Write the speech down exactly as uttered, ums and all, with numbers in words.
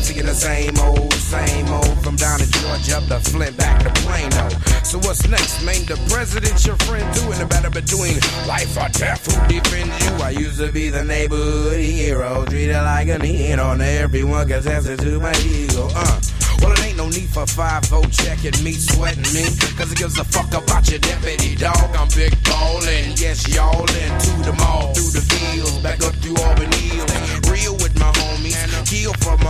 seeing the same old, same old. From down to Georgia up to Flint, back to Plano. So what's next, man? The president's your friend too, and the battle between life or death, who defends you? I used to be the neighborhood hero, treated like an hero, on everyone gets answer to my ego. Uh. Well, it ain't no need for five oh checking me, sweating me, cause it gives a fuck about your deputy dog. I'm big ballin', yes, y'all into the mall, through the fields, back up through Auburn Hills, real with my homies, kill